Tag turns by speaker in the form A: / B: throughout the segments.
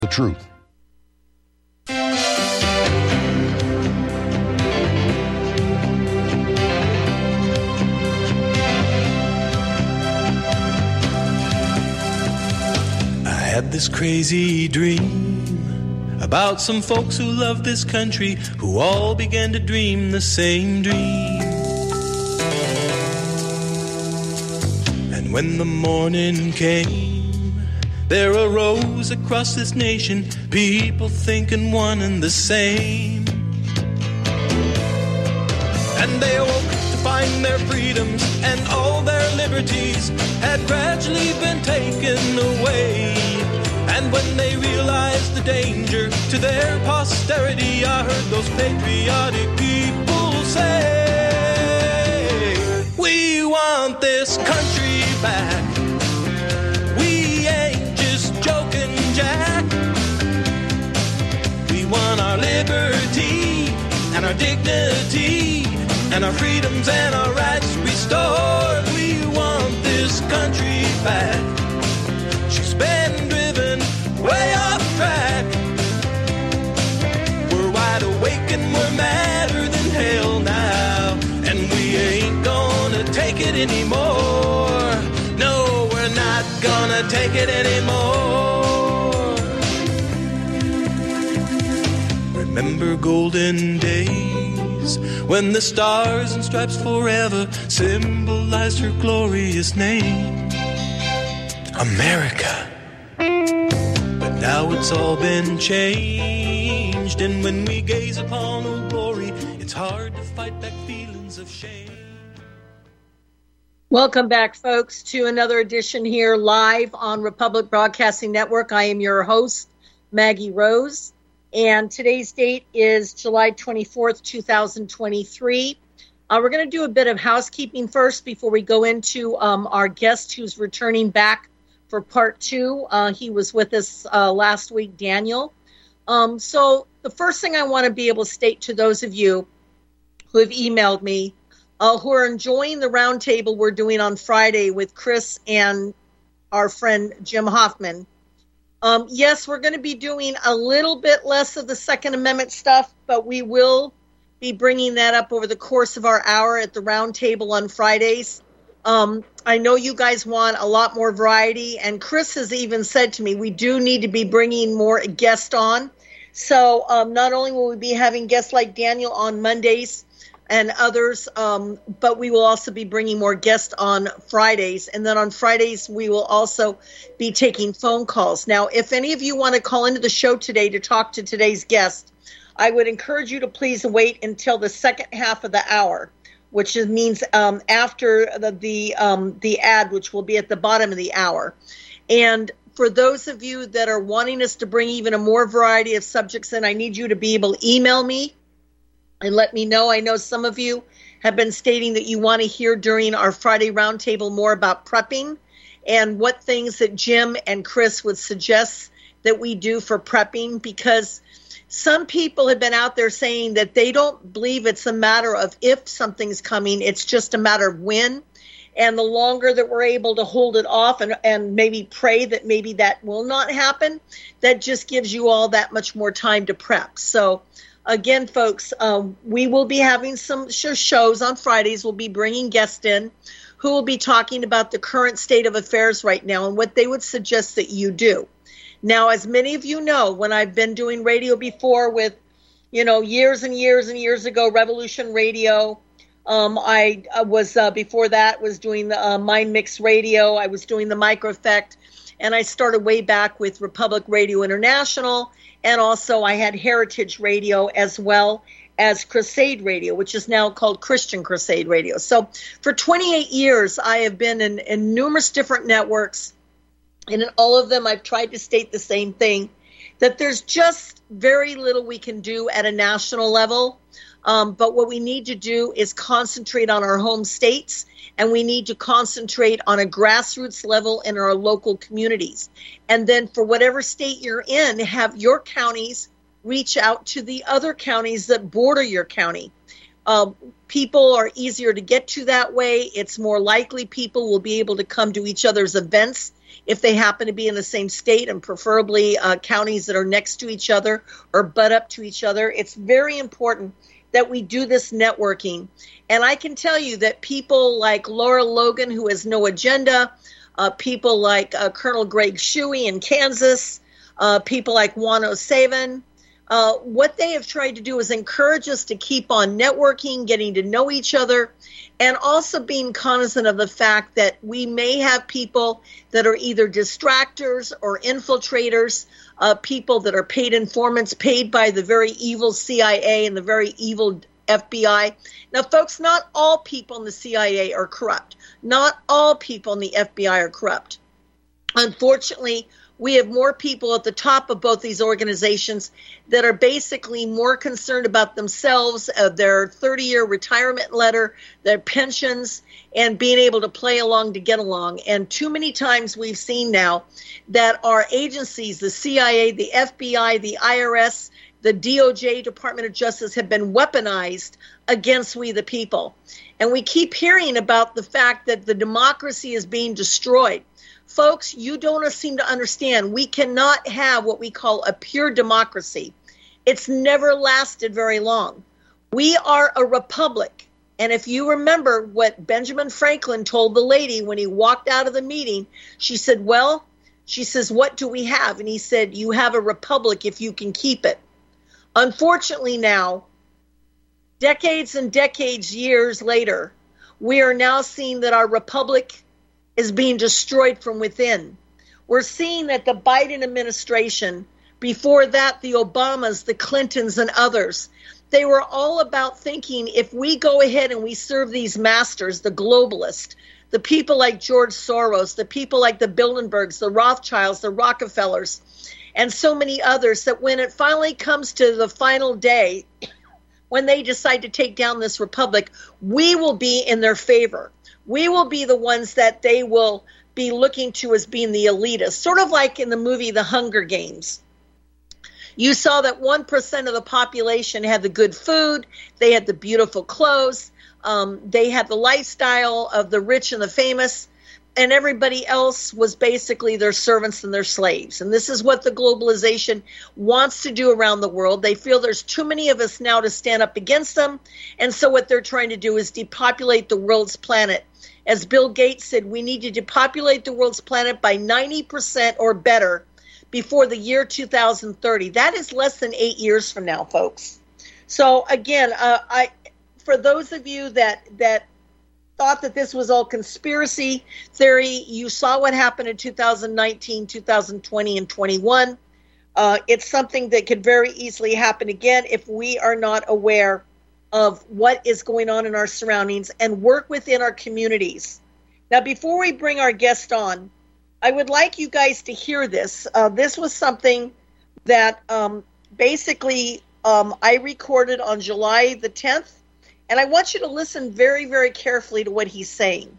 A: The truth.
B: I had this crazy dream about some folks who love this country, who all began to dream the same dream. And when the morning came, there arose across this nation people thinking one and the same. And they awoke to find their freedoms and all their liberties had gradually been taken away. And when they realized the danger to their posterity, I heard those patriotic people say, we want this country back. We ain't just joking, Jack. We want our liberty and our dignity and our freedoms and our rights restored. We want this country back. She's been driven way off track. We're wide awake and we're madder than hell now, and we ain't gonna take it anymore. No, we're not gonna take it anymore. Remember golden days when the stars and stripes forever symbolized her glorious name, America. But now it's all been changed, and when we gaze upon her glory, it's hard to fight back feelings of shame.
C: Welcome back, folks, to another edition here live on Republic Broadcasting Network. I am your host, Maggie Rose, and today's date is July 24th, 2023. We're going to do a bit of housekeeping first before we go into our guest who's returning back for part two. He was with us last week, Daniel. So the first thing I want to be able to state to those of you who have emailed me, who are enjoying the roundtable we're doing on Friday with Chris and our friend Jim Hoffman. Yes, we're going to be doing a little bit less of the Second Amendment stuff, but we will be bringing that up over the course of our hour at the roundtable on Fridays. I know you guys want a lot more variety, and Chris has even said to me we do need to be bringing more guests on. So not only will we be having guests like Daniel on Mondays and others, but we will also be bringing more guests on Fridays. And then on Fridays, we will also be taking phone calls. Now, if any of you want to call into the show today to talk to today's guest, I would encourage you to please wait until the second half of the hour, which means after the ad, which will be at the bottom of the hour. And for those of you that are wanting us to bring even a more variety of subjects in, I need you to be able to email me and let me know. I know some of you have been stating that you want to hear during our Friday roundtable more about prepping and what things that Jim and Chris would suggest that we do for prepping, because some people have been out there saying that they don't believe it's a matter of if something's coming, it's just a matter of when. And the longer that we're able to hold it off and maybe pray that maybe that will not happen, that just gives you all that much more time to prep. So again, folks, we will be having some shows on Fridays. We'll be bringing guests in who will be talking about the current state of affairs right now and what they would suggest that you do. Now, as many of you know, when I've been doing radio before with, years and years and years ago, Revolution Radio, I was, before that, was doing the Mind Mix Radio. I was doing the Micro Effect, and I started way back with Republic Radio International, and also I had Heritage Radio as well as Crusade Radio, which is now called Christian Crusade Radio. So for 28 years, I have been in numerous different networks, and in all of them, I've tried to state the same thing, that there's just very little we can do at a national level. But what we need to do is concentrate on our home states, and we need to concentrate on a grassroots level in our local communities. And then for whatever state you're in, have your counties reach out to the other counties that border your county. People are easier to get to that way. It's more likely people will be able to come to each other's events if they happen to be in the same state, and preferably counties that are next to each other or butt up to each other. It's very important that we do this networking. And I can tell you that people like Laura Logan, who has no agenda, people like Colonel Greg Shuey in Kansas, people like Juan O'Savin, what they have tried to do is encourage us to keep on networking, getting to know each other, and also being cognizant of the fact that we may have people that are either distractors or infiltrators, people that are paid informants, paid by the very evil CIA and the very evil FBI. Now, folks, not all people in the CIA are corrupt. Not all people in the FBI are corrupt. Unfortunately, we have more people at the top of both these organizations that are basically more concerned about themselves, their 30-year retirement letter, their pensions, and being able to play along to get along. And too many times we've seen now that our agencies, the CIA, the FBI, the IRS, the DOJ, Department of Justice, have been weaponized against we the people. And we keep hearing about the fact that the democracy is being destroyed. Folks, you don't seem to understand. We cannot have what we call a pure democracy. It's never lasted very long. We are a republic. And if you remember what Benjamin Franklin told the lady when he walked out of the meeting, she said, well, she says, what do we have? And he said, you have a republic if you can keep it. Unfortunately now, decades and decades, years later, we are now seeing that our republic is being destroyed from within. We're seeing that the Biden administration, before that, the Obamas, the Clintons, and others, they were all about thinking if we go ahead and we serve these masters, the globalists, the people like George Soros, the people like the Bilderbergs, the Rothschilds, the Rockefellers, and so many others, that when it finally comes to the final day, when they decide to take down this republic, we will be in their favor. We will be the ones that they will be looking to as being the elitists, sort of like in the movie The Hunger Games. You saw that 1% of the population had the good food, they had the beautiful clothes, they had the lifestyle of the rich and the famous, and everybody else was basically their servants and their slaves. And this is what the globalization wants to do around the world. They feel there's too many of us now to stand up against them. And so what they're trying to do is depopulate the world's planet. As Bill Gates said, we need to depopulate the world's planet by 90% or better before the year 2030. That is less than 8 years from now, folks. So again, for those of you that thought that this was all conspiracy theory, you saw what happened in 2019, 2020, and 21. It's something that could very easily happen again if we are not aware of what is going on in our surroundings and work within our communities. Now, before we bring our guest on, I would like you guys to hear this. This was something that basically I recorded on July the 10th, and I want you to listen very, very carefully to what he's saying.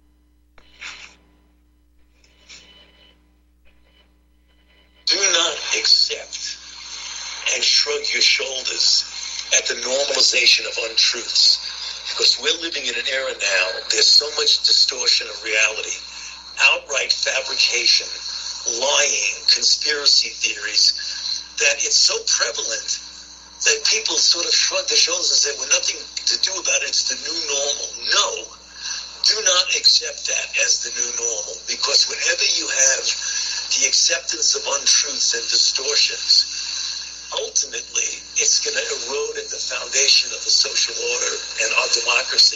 A: Do not accept and shrug your shoulders at the normalization of untruths, because we're living in an era now, there's so much distortion of reality, outright fabrication, lying, conspiracy theories, that it's so prevalent that people sort of shrug their shoulders and say, well, nothing to do about it, it's the new normal. No, do not accept that as the new normal, because whenever you have the acceptance of untruths and distortions, ultimately, it's going to erode at the foundation of the social order and our democracy.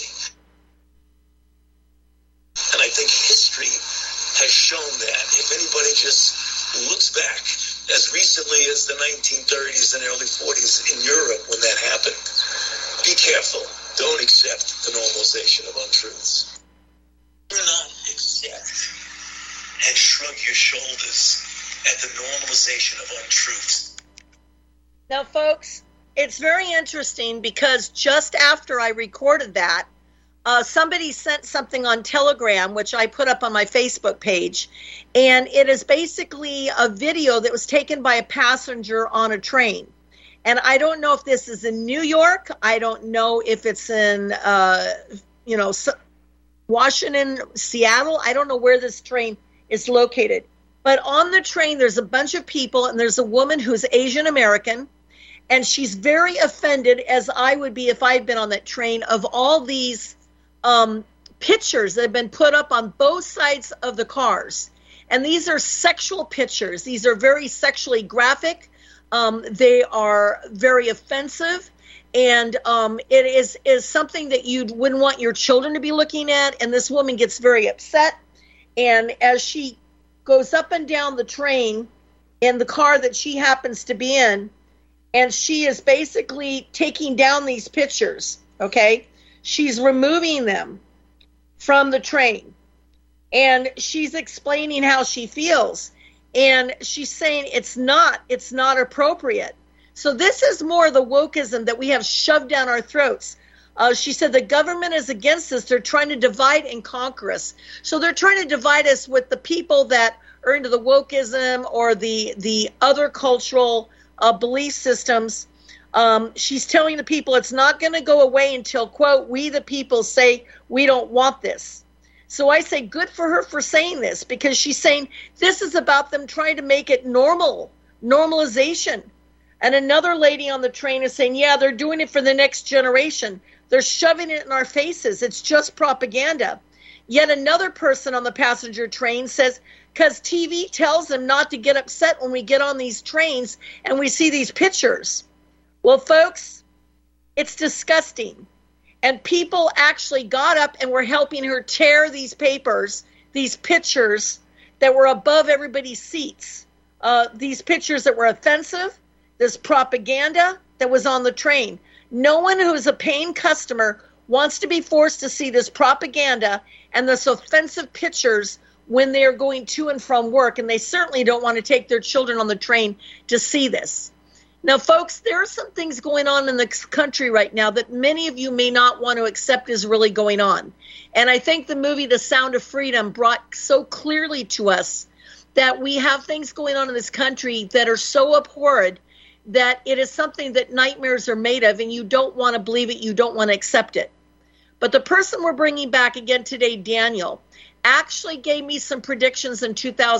A: And I think history has shown that. If anybody just looks back as recently as the 1930s and early 40s in Europe when that happened, be careful. Don't accept the normalization of untruths. Do not accept and shrug your shoulders at the normalization of untruths.
C: Now, folks, it's very interesting because just after I recorded that, somebody sent something on Telegram, which I put up on my Facebook page, and it is basically a video that was taken by a passenger on a train. And I don't know if this is in New York. I don't know if it's in, Washington, Seattle. I don't know where this train is located. But on the train, there's a bunch of people, and there's a woman who's Asian American, and she's very offended, as I would be if I had been on that train, of all these pictures that have been put up on both sides of the cars. And these are sexual pictures. These are very sexually graphic. They are very offensive. And it is something that you wouldn't want your children to be looking at. And this woman gets very upset. And as she goes up and down the train in the car that she happens to be in, and she is basically taking down these pictures, okay? She's removing them from the train. And she's explaining how she feels. And she's saying it's not appropriate. So this is more the wokeism that we have shoved down our throats. She said the government is against us. They're trying to divide and conquer us. So they're trying to divide us with the people that are into the wokeism or the other cultural belief systems. She's telling the people it's not going to go away until, quote, we the people say we don't want this. So I say good for her for saying this, because she's saying this is about them trying to make it normalization. And another lady on the train is saying, yeah, they're doing it for the next generation. They're shoving it in our faces. It's just propaganda. Yet another person on the passenger train says, because TV tells them not to get upset when we get on these trains and we see these pictures. Well, folks, it's disgusting. And people actually got up and were helping her tear these papers, these pictures that were above everybody's seats. These pictures that were offensive, this propaganda that was on the train. No one who is a paying customer wants to be forced to see this propaganda and this offensive pictures when they are going to and from work, and they certainly don't want to take their children on the train to see this. Now, folks, there are some things going on in the country right now that many of you may not want to accept is really going on. And I think the movie The Sound of Freedom brought so clearly to us that we have things going on in this country that are so abhorrent that it is something that nightmares are made of, and you don't want to believe it, you don't want to accept it. But the person we're bringing back again today, Daniel, actually gave me some predictions in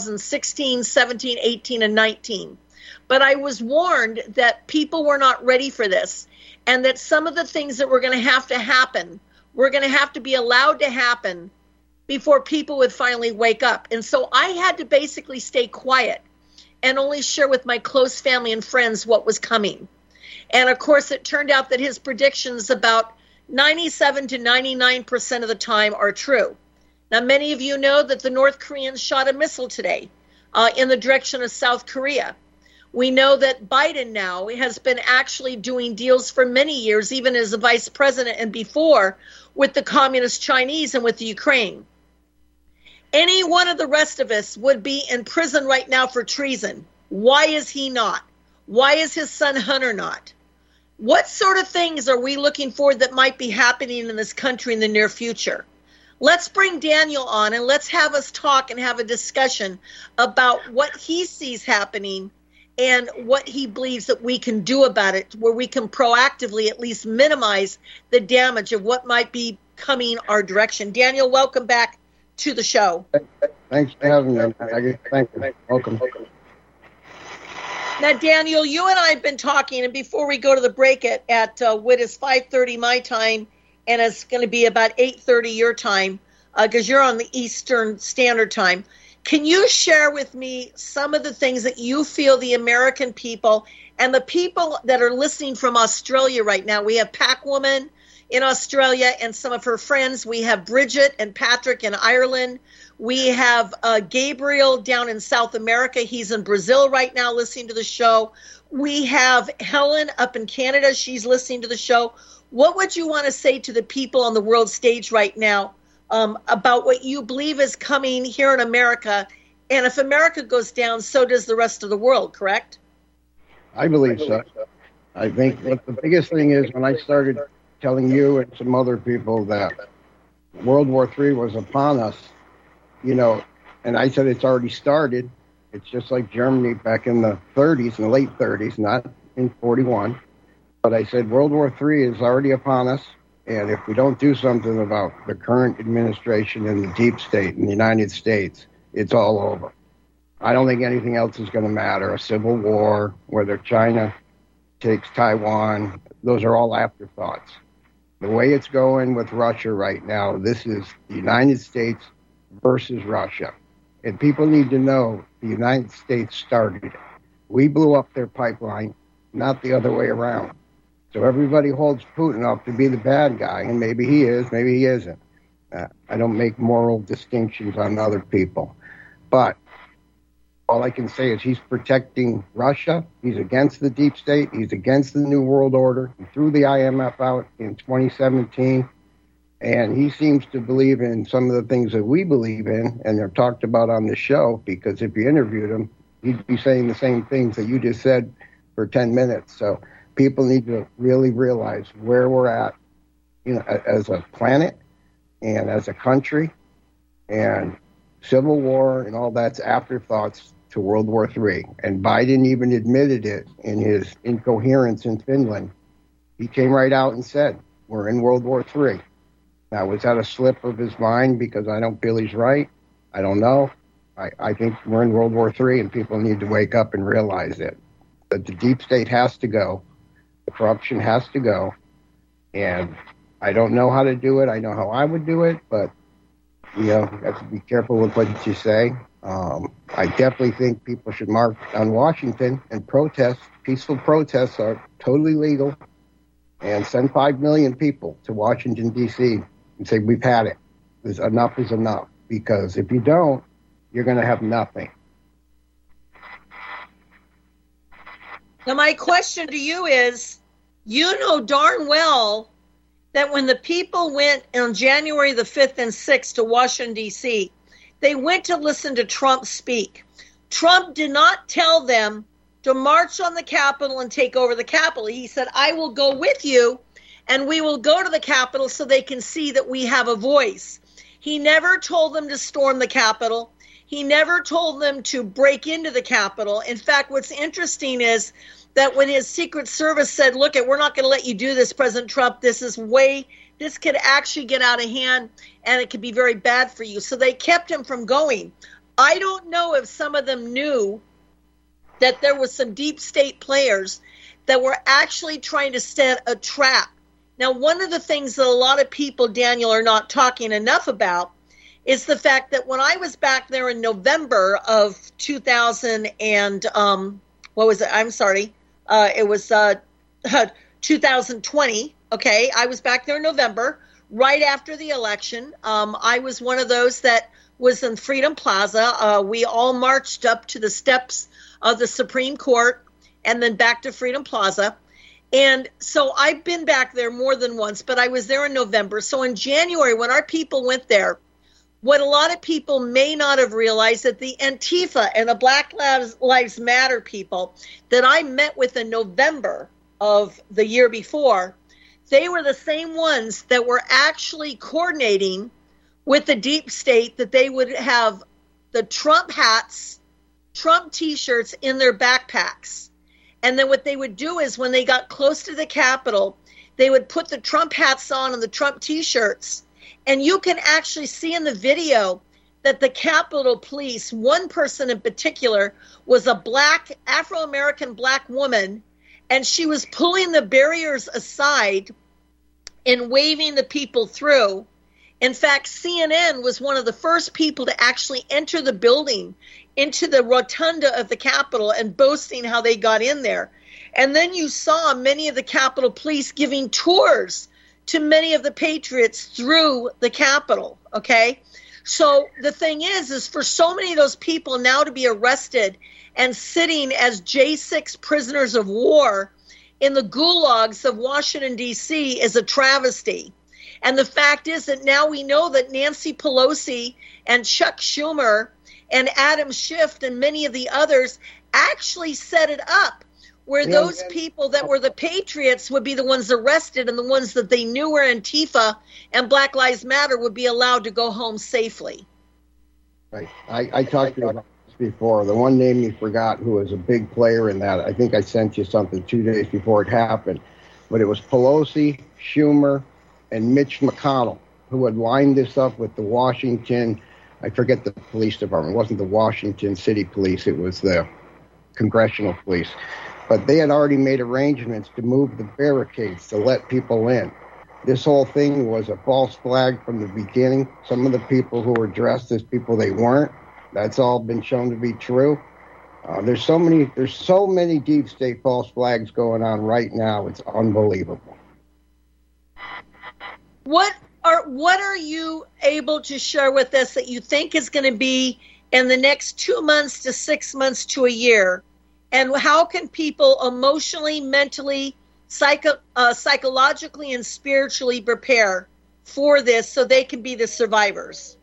C: 2016, 17, 18, and 19. But I was warned that people were not ready for this, and that some of the things that were going to happen, were going to have to be allowed to happen before people would finally wake up. And so I had to basically stay quiet and only share with my close family and friends what was coming. And of course, it turned out that his predictions about 97 to 99% of the time are true. Now, many of you know that the North Koreans shot a missile today in the direction of South Korea. We know that Biden now has been actually doing deals for many years, even as a vice president and before, with the communist Chinese and with the Ukraine. Any one of the rest of us would be in prison right now for treason. Why is he not? Why is his son Hunter not? What sort of things are we looking for that might be happening in this country in the near future? Let's bring Daniel on and let's have us talk and have a discussion about what he sees happening and what he believes that we can do about it, where we can proactively at least minimize the damage of what might be coming our direction. Daniel, welcome back to the show.
D: Thanks for having me. Thank you. Welcome.
C: Now, Daniel, you and I have been talking, and before we go to the break at what is 5:30 my time, and it's going to be about 8:30 your time, because you're on the Eastern Standard Time. Can you share with me some of the things that you feel the American people and the people that are listening from Australia right now? We have Pac-Woman in Australia and some of her friends. We have Bridget and Patrick in Ireland. We have Gabriel down in South America. He's in Brazil right now listening to the show. We have Helen up in Canada. She's listening to the show. What would you want to say to the people on the world stage right now about what you believe is coming here in America? And if America goes down, so does the rest of the world, correct?
D: I believe so. I think what the biggest thing is, when I started telling you and some other people that World War III was upon us, you know, and I said it's already started. It's just like Germany back in the 30s, in the late 30s, not in 41. But I said World War III is already upon us. And if we don't do something about the current administration and the deep state in the United States, it's all over. I don't think anything else is going to matter. A civil war, whether China takes Taiwan, those are all afterthoughts. The way it's going with Russia right now, this is the United States versus Russia. And people need to know the United States started it. We blew up their pipeline, not the other way around. So everybody holds Putin up to be the bad guy, and maybe he is, maybe he isn't. I don't make moral distinctions on other people. But all I can say is he's protecting Russia. He's against the deep state. He's against the New World Order. He threw the IMF out in 2017. And he seems to believe in some of the things that we believe in and are talked about on the show, because if you interviewed him, he'd be saying the same things that you just said for 10 minutes. So people need to really realize where we're at, as a planet and as a country. And civil war and all that's afterthoughts to World War III. And Biden even admitted it in his incoherence in Finland. He came right out and said, we're in World War III. Now, was that a slip of his mind because I don't feel he's right? I don't know. I think we're in World War III, and people need to wake up and realize it. That the deep state has to go. The corruption has to go. And I don't know how to do it. I know how I would do it, but, you have to be careful with what you say. I definitely think people should march on Washington and protest. Peaceful protests are totally legal. And send 5 million people to Washington, D.C., and say, we've had it. Enough is enough. Because if you don't, you're going to have nothing.
C: Now, my question to you is, you know darn well that when the people went on January the 5th and 6th to Washington, D.C., they went to listen to Trump speak. Trump did not tell them to march on the Capitol and take over the Capitol. He said, I will go with you, and we will go to the Capitol so they can see that we have a voice. He never told them to storm the Capitol. He never told them to break into the Capitol. In fact, what's interesting is that when his Secret Service said, look, we're not going to let you do this, President Trump, this could actually get out of hand, and it could be very bad for you. So they kept him from going. I don't know if some of them knew that there was some deep state players that were actually trying to set a trap. Now, one of the things that a lot of people, Daniel, are not talking enough about is the fact that when I was back there in November of 2020, okay? I was back there in November, right after the election. I was one of those that was in Freedom Plaza. We all marched up to the steps of the Supreme Court and then back to Freedom Plaza. And so I've been back there more than once, but I was there in November. So in January, when our people went there, what a lot of people may not have realized that the Antifa and the Black Lives Matter people that I met with in November of the year before, they were the same ones that were actually coordinating with the deep state that they would have the Trump hats, Trump T-shirts in their backpacks. And then what they would do is when they got close to the Capitol, they would put the Trump hats on and the Trump T-shirts. And you can actually see in the video that the Capitol Police, one person in particular, was a black, Afro-American black woman, and she was pulling the barriers aside and waving the people through. In fact, CNN was one of the first people to actually enter the building into the rotunda of the Capitol and boasting how they got in there. And then you saw many of the Capitol Police giving tours to many of the patriots through the Capitol, okay? So the thing is for so many of those people now to be arrested and sitting as J6 prisoners of war in the gulags of Washington, D.C. is a travesty. And the fact is that now we know that Nancy Pelosi and Chuck Schumer and Adam Schiff and many of the others actually set it up where those people that were the patriots would be the ones arrested, and the ones that they knew were Antifa and Black Lives Matter would be allowed to go home safely.
D: Right. I talked to you about this before. The one name you forgot who was a big player in that, I think I sent you something 2 days before it happened, but it was Pelosi, Schumer, and Mitch McConnell, who had lined this up with the Washington I forget the police department. It wasn't the Washington City Police. It was the Congressional Police. But they had already made arrangements to move the barricades to let people in. This whole thing was a false flag from the beginning. Some of the people who were dressed as people they weren't, that's all been shown to be true. There's so many deep state false flags going on right now. It's unbelievable.
C: What are you able to share with us that you think is going to be in the next 2 months to 6 months to a year? And how can people emotionally, mentally, psychologically, and spiritually prepare for this so they can be the survivors?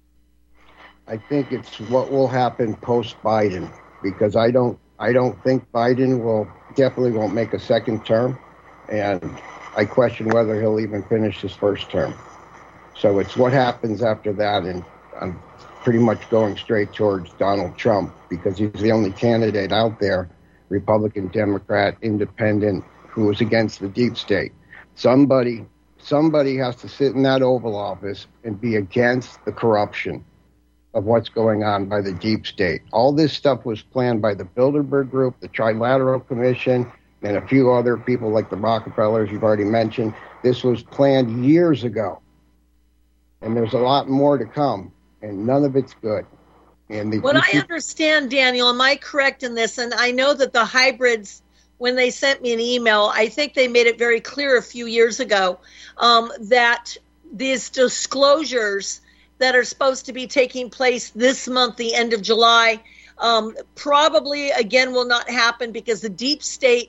D: I think it's what will happen post-Biden, because I don't think Biden definitely won't make a second term, and I question whether he'll even finish his first term. So it's what happens after that, and I'm pretty much going straight towards Donald Trump because he's the only candidate out there, Republican, Democrat, Independent, who is against the deep state. Somebody has to sit in that Oval Office and be against the corruption of what's going on by the deep state. All this stuff was planned by the Bilderberg Group, the Trilateral Commission, and a few other people like the Rockefellers you've already mentioned. This was planned years ago. And there's a lot more to come, and none of it's good. And
C: what I understand, Daniel, am I correct in this? And I know that the hybrids, when they sent me an email, I think they made it very clear a few years ago that these disclosures that are supposed to be taking place this month, the end of July, probably, again, will not happen because the deep state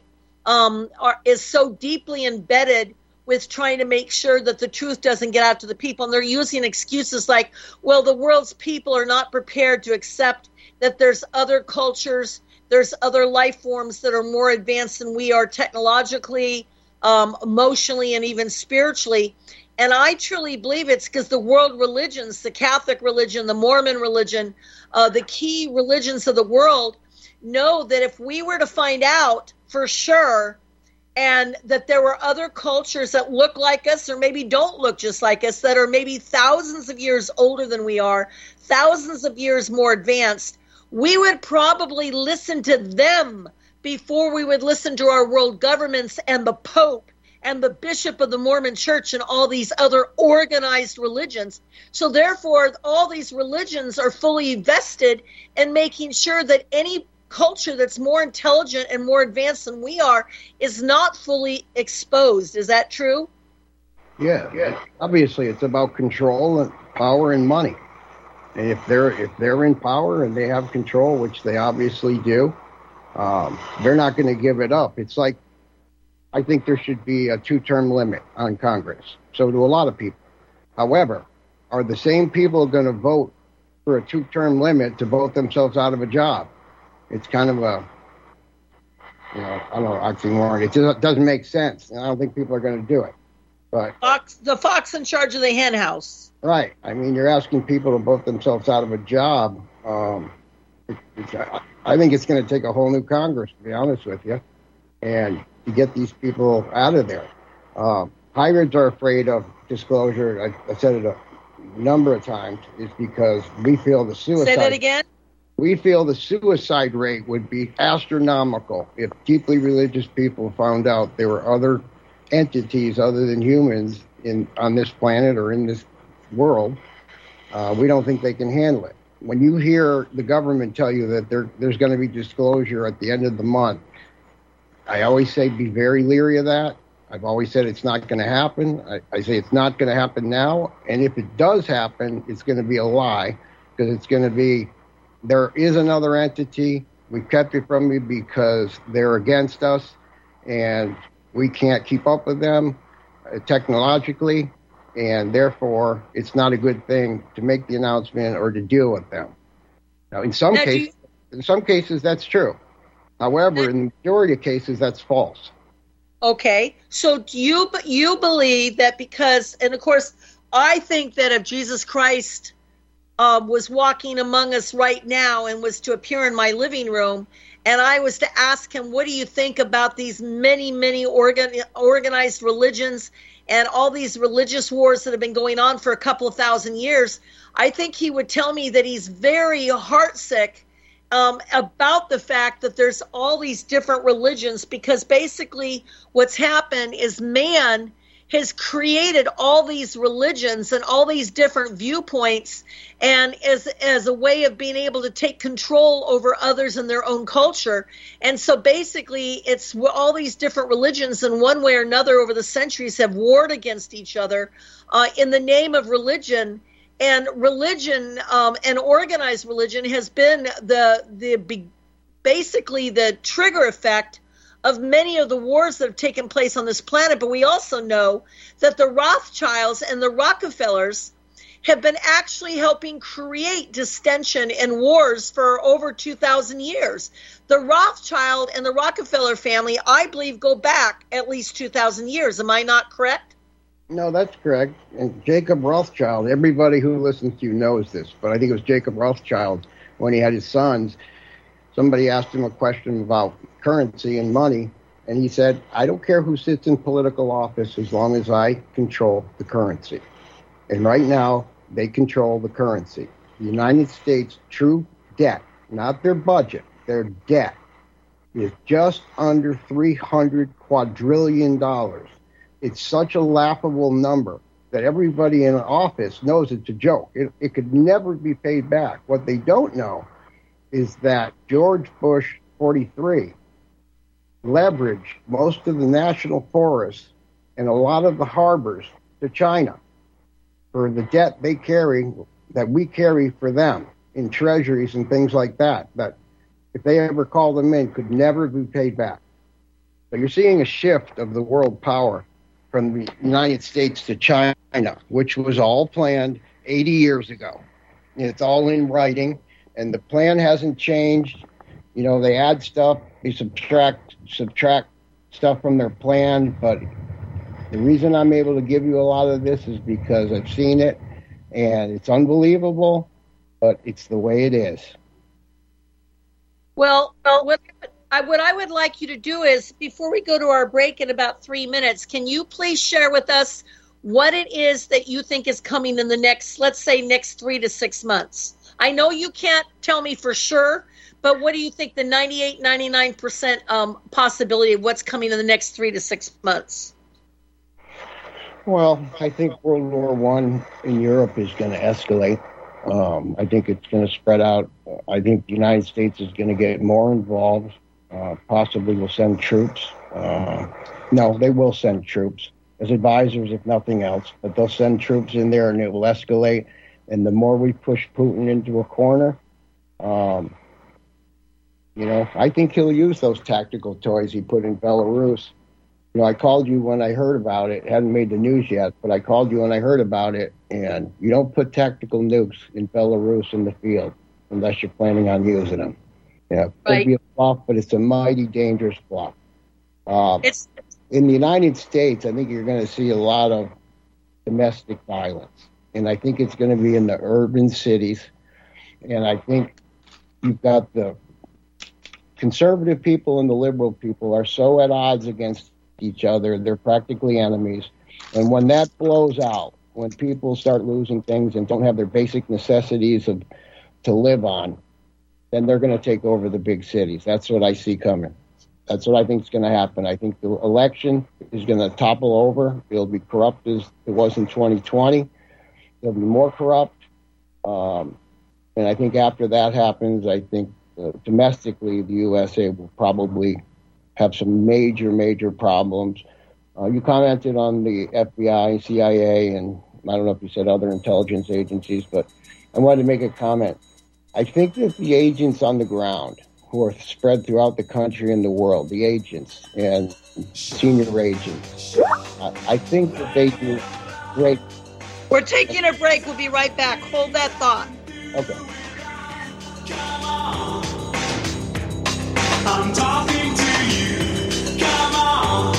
C: is so deeply embedded with trying to make sure that the truth doesn't get out to the people. And they're using excuses like, well, the world's people are not prepared to accept that there's other cultures, there's other life forms that are more advanced than we are technologically, emotionally, and even spiritually. And I truly believe it's because the world religions, the Catholic religion, the Mormon religion, the key religions of the world know that if we were to find out for sure and that there were other cultures that look like us or maybe don't look just like us, that are maybe thousands of years older than we are, thousands of years more advanced, we would probably listen to them before we would listen to our world governments and the Pope and the Bishop of the Mormon Church and all these other organized religions. So therefore, all these religions are fully vested in making sure that any culture that's more intelligent and more advanced than we are is not fully exposed. Is that true?
D: Yeah. Obviously, it's about control and power and money. And if they're in power and they have control, which they obviously do, they're not going to give it up. It's like, I think there should be a 2-term limit on Congress. So do a lot of people. However, are the same people going to vote for a 2-term limit to vote themselves out of a job? It's kind of a, I don't know, oxymoron. It just doesn't make sense. And I don't think people are going to do it. But
C: the fox in charge of the hen house.
D: Right. I mean, you're asking people to vote themselves out of a job. I think it's going to take a whole new Congress, to be honest with you, and to get these people out of there. Hybrids are afraid of disclosure. I said it a number of times, is because we feel the suicide.
C: Say that again?
D: We feel the suicide rate would be astronomical if deeply religious people found out there were other entities other than humans on this planet or in this world. We don't think they can handle it. When you hear the government tell you that there's going to be disclosure at the end of the month, I always say be very leery of that. I've always said it's not going to happen. I say it's not going to happen now. And if it does happen, it's going to be a lie, because it's going to be, there is another entity. We kept it from you because they're against us and we can't keep up with them technologically. And therefore, it's not a good thing to make the announcement or to deal with them. Now, in some cases, that's true. However, in the majority of cases, that's false.
C: Okay. So do you believe that because, and of course, I think that if Jesus Christ was walking among us right now and was to appear in my living room and I was to ask him, what do you think about these many organized religions and all these religious wars that have been going on for a couple of thousand years, I think he would tell me that he's very heartsick about the fact that there's all these different religions, because basically what's happened is man has created all these religions and all these different viewpoints, and as a way of being able to take control over others in their own culture. And so basically it's all these different religions in one way or another over the centuries have warred against each other in the name of religion. And religion and organized religion has been basically the trigger effect of many of the wars that have taken place on this planet. But we also know that the Rothschilds and the Rockefellers have been actually helping create distension and wars for over 2,000 years. The Rothschild and the Rockefeller family, I believe, go back at least 2,000 years. Am I not correct?
D: No, that's correct. And Jacob Rothschild, everybody who listens to you knows this, but I think it was Jacob Rothschild, when he had his sons, somebody asked him a question about currency and money, and he said, I don't care who sits in political office as long as I control the currency. And right now, they control the currency. The United States' true debt, not their budget, their debt, is just under $300 quadrillion. It's such a laughable number that everybody in office knows it's a joke. It could never be paid back. What they don't know is that George Bush 43 leveraged most of the national forests and a lot of the harbors to China for the debt they carry, that we carry for them in treasuries and things like that, that if they ever call them in, could never be paid back. So you're seeing a shift of the world power from the United States to China, which was all planned 80 years ago. It's all in writing, and the plan hasn't changed. You know, they add stuff, they subtract stuff from their plan, but the reason I'm able to give you a lot of this is because I've seen it, and it's unbelievable, but it's the way it is.
C: Well, what I would like you to do is, before we go to our break in about 3 minutes, can you please share with us what it is that you think is coming in the next, let's say, next 3 to 6 months? I know you can't tell me for sure, but what do you think the 98, 99% possibility of what's coming in the next 3 to 6 months?
D: Well, I think World War I in Europe is going to escalate. I think it's going to spread out. I think the United States is going to get more involved. Possibly will send troops. No, they will send troops as advisors, if nothing else. But they'll send troops in there, and it will escalate. And the more we push Putin into a corner, I think he'll use those tactical toys he put in Belarus. You know, I called you when I heard about it. It hadn't made the news yet, but I called you when I heard about it. And you don't put tactical nukes in Belarus in the field unless you're planning on using them. Yeah, it could be a bluff, but it's a mighty dangerous bluff. In the United States, I think you're going to see a lot of domestic violence. And I think it's going to be in the urban cities. And I think you've got the conservative people and the liberal people are so at odds against each other. They're practically enemies. And when that blows out, when people start losing things and don't have their basic necessities to live on, then they're going to take over the big cities. That's what I see coming. That's what I think is going to happen. I think the election is going to topple over. It'll be corrupt as it was in 2020. It'll be more corrupt. And I think after that happens, I think domestically the USA will probably have some major problems. You commented on the FBI, CIA, and I don't know if you said other intelligence agencies, but I wanted to make a comment. I think that the agents on the ground who are spread throughout the country and the world, the agents and senior agents, I think that they do great.
C: We're taking a break. We'll be right back. Hold that thought.
D: Okay.
E: Come on. I'm talking to you. Come on.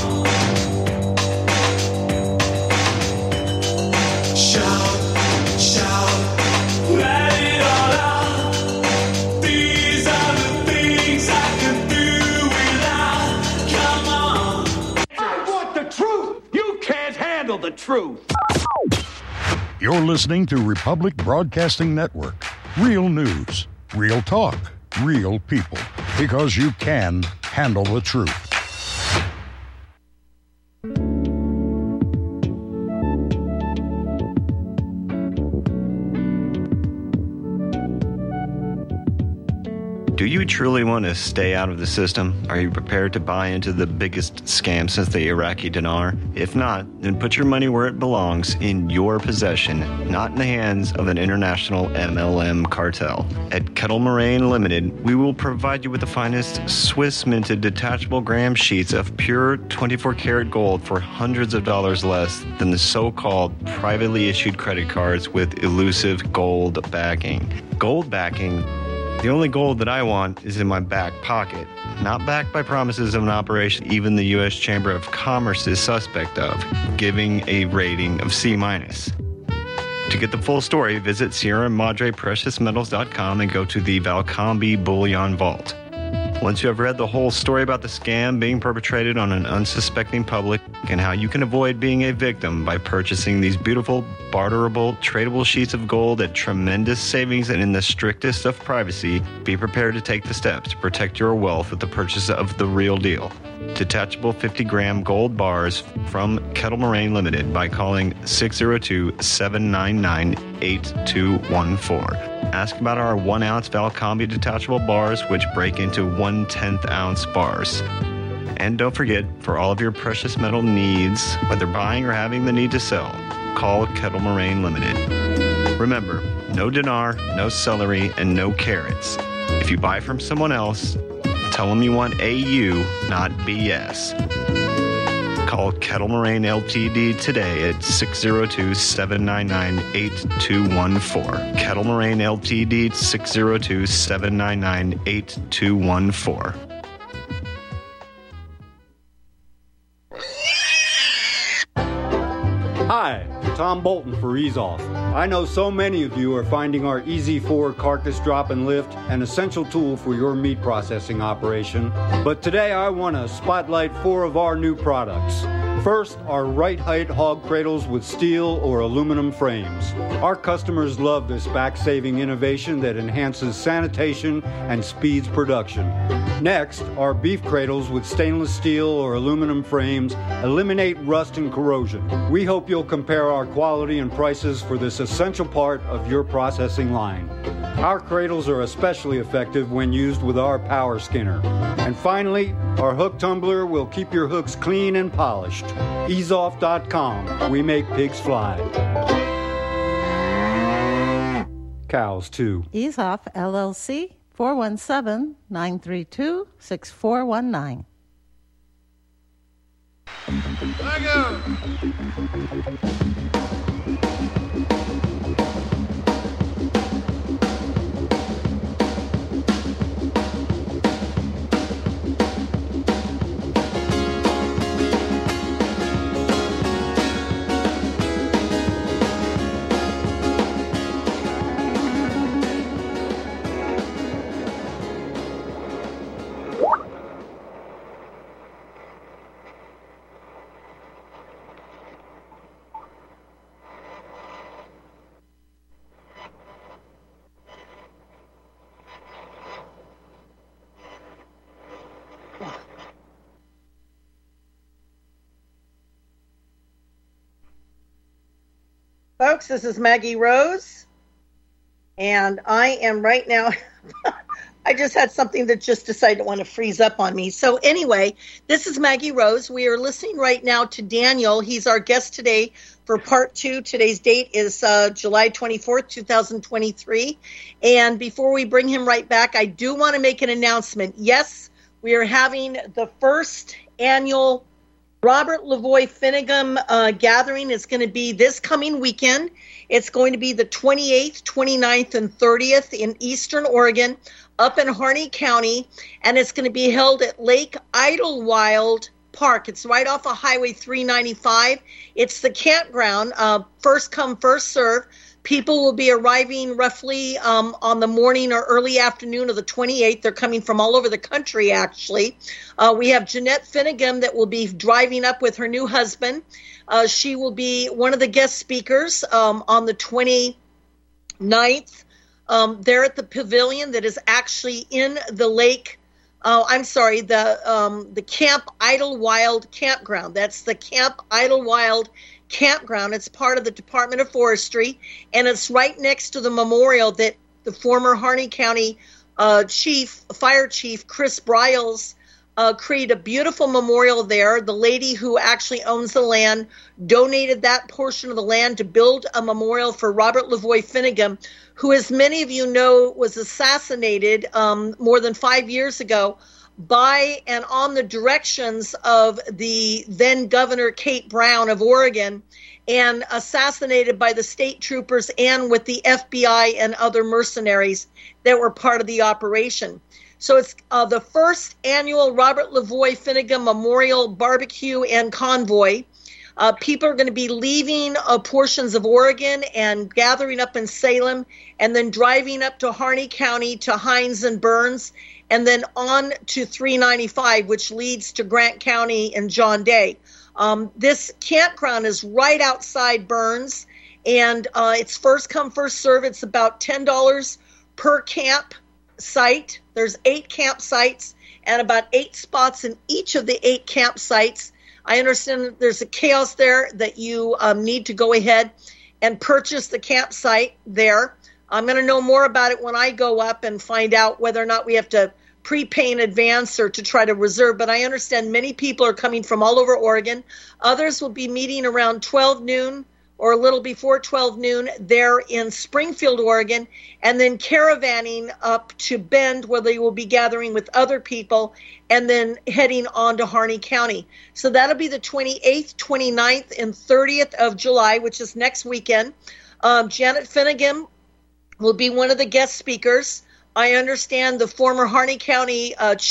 E: Shout, let it all out. These are the things I can reveal the truth.
F: You're listening to Republic Broadcasting Network. Real news, real talk, real people. Because you can handle the truth.
G: Do you truly want to stay out of the system? Are you prepared to buy into the biggest scam since the Iraqi dinar? If not, then put your money where it belongs, in your possession, not in the hands of an international MLM cartel. At Kettle Moraine Limited, we will provide you with the finest Swiss-minted detachable gram sheets of pure 24-karat gold for hundreds of dollars less than the so-called privately issued credit cards with elusive gold backing. Gold backing? The only gold that I want is in my back pocket, not backed by promises of an operation even the U.S. Chamber of Commerce is suspect of, giving a rating of C-. To get the full story, visit Sierra Madre PreciousMetals.com and go to the Valcambi Bullion Vault. Once you have read the whole story about the scam being perpetrated on an unsuspecting public and how you can avoid being a victim by purchasing these beautiful, barterable, tradable sheets of gold at tremendous savings and in the strictest of privacy, be prepared to take the steps to protect your wealth with the purchase of the real deal. Detachable 50-gram gold bars from Kettle Moraine Limited by calling 602-799-8214. Ask about our 1-ounce Valcambi detachable bars, which break into 1/10-ounce bars. And don't forget, for all of your precious metal needs, whether buying or having the need to sell, call Kettle Moraine Limited. Remember, no dinar, no celery, and no carrots. If you buy from someone else, tell them you want AU, not BS. Call Kettle Moraine Ltd. today at 602-799-8214. Kettle Moraine Ltd. 602-799-8214.
H: Hi, Tom Bolton for Ease Off. I know so many of you are finding our Easy 4 carcass drop and lift an essential tool for your meat processing operation, but today I want to spotlight 4 of our new products. First, our right height hog cradles with steel or aluminum frames. Our customers love this back-saving innovation that enhances sanitation and speeds production. Next, our beef cradles with stainless steel or aluminum frames eliminate rust and corrosion. We hope you'll compare our quality and prices for this essential part of your processing line. Our cradles are especially effective when used with our power skinner. And finally, our hook tumbler will keep your hooks clean and polished. EaseOff.com. We make pigs fly. Cows, too.
I: Ease Off, LLC, 417-932-6419.
C: Folks, this is Maggie Rose, and I am right now, I just had something that just decided to want to freeze up on me. So anyway, this is Maggie Rose. We are listening right now to Daniel. He's our guest today for part 2. Today's date is July 24th, 2023. And before we bring him right back, I do want to make an announcement. Yes, we are having the first annual Robert Lavoie Finnegan gathering. Is going to be this coming weekend. It's going to be the 28th, 29th, and 30th in Eastern Oregon, up in Harney County, and it's going to be held at Lake Idlewild Park. It's right off of Highway 395. It's the campground, first come, first serve. People will be arriving roughly on the morning or early afternoon of the 28th. They're coming from all over the country, actually. We have Jeanette Finnegan that will be driving up with her new husband. She will be one of the guest speakers on the 29th. There at the pavilion that is actually in the lake. The Camp Idlewild Campground. That's the Camp Idlewild Campground. It's part of the Department of Forestry, and it's right next to the memorial that the former Harney County Fire Chief Chris Briles created a beautiful memorial there. The lady who actually owns the land donated that portion of the land to build a memorial for Robert Lavoie Finnegan, who, as many of you know, was assassinated more than 5 years ago by and on the directions of the then Governor Kate Brown of Oregon, and assassinated by the state troopers and with the FBI and other mercenaries that were part of the operation. So it's the first annual Robert Lavoie Finnegan Memorial Barbecue and Convoy. People are going to be leaving portions of Oregon and gathering up in Salem, and then driving up to Harney County to Hines and Burns, and then on to 395, which leads to Grant County and John Day. This campground is right outside Burns, and it's first come, first serve. It's about $10 per camp site. There's 8 campsites and about 8 spots in each of the 8 campsites. I understand that there's a chaos there that you need to go ahead and purchase the campsite there. I'm going to know more about it when I go up and find out whether or not we have to prepay in advance or to try to reserve. But I understand many people are coming from all over Oregon. Others will be meeting around 12 noon or a little before 12 noon there in Springfield, Oregon, and then caravanning up to Bend, where they will be gathering with other people, and then heading on to Harney County. So that'll be the 28th, 29th, and 30th of July, which is next weekend. Janet Finnegan will be one of the guest speakers. I understand the former Harney County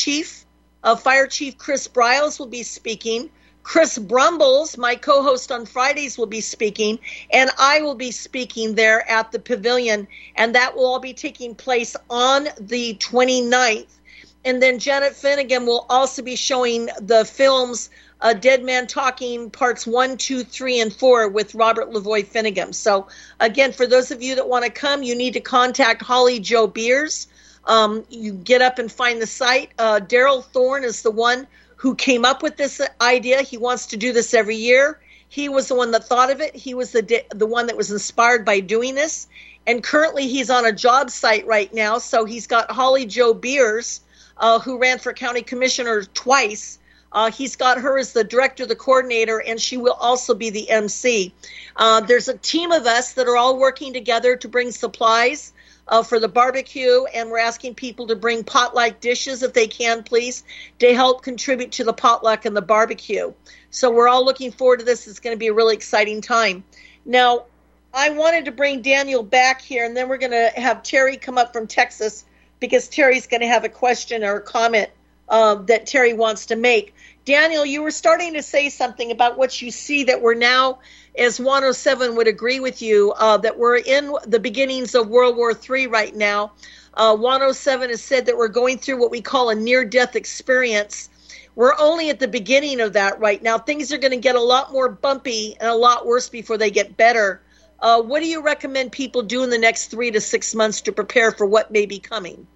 C: Fire Chief Chris Briles will be speaking. Chris Brumbles, my co-host on Fridays, will be speaking, and I will be speaking there at the pavilion, and that will all be taking place on the 29th. And then Janet Finnegan will also be showing the films Dead Man Talking Parts 1, 2, 3, and 4 with Robert Lavoie Finnegan. So, again, for those of you that want to come, you need to contact Holly Jo Beers. You get up and find the site. Daryl Thorne is the one who came up with this idea. He wants to do this every year. He was the one that thought of it. He was the one that was inspired by doing this. And currently he's on a job site right now. So he's got Holly Jo Beers, who ran for county commissioner twice. He's got her as the director, the coordinator, and she will also be the MC. There's a team of us that are all working together to bring supplies for the barbecue, and we're asking people to bring pot-like dishes if they can, please, to help contribute to the potluck and the barbecue. So we're all looking forward to this. It's going to be a really exciting time. Now, I wanted to bring Daniel back here, and then we're going to have Terry come up from Texas, because Terry's going to have a question or a comment that Terry wants to make. Daniel, you were starting to say something about what you see that we're now, as 107 would agree with you, that we're in the beginnings of World War III right now. 107 has said that we're going through what we call a near-death experience. We're only at the beginning of that right now. Things are going to get a lot more bumpy and a lot worse before they get better. What do you recommend people do in the next 3 to 6 months to prepare for what may be coming?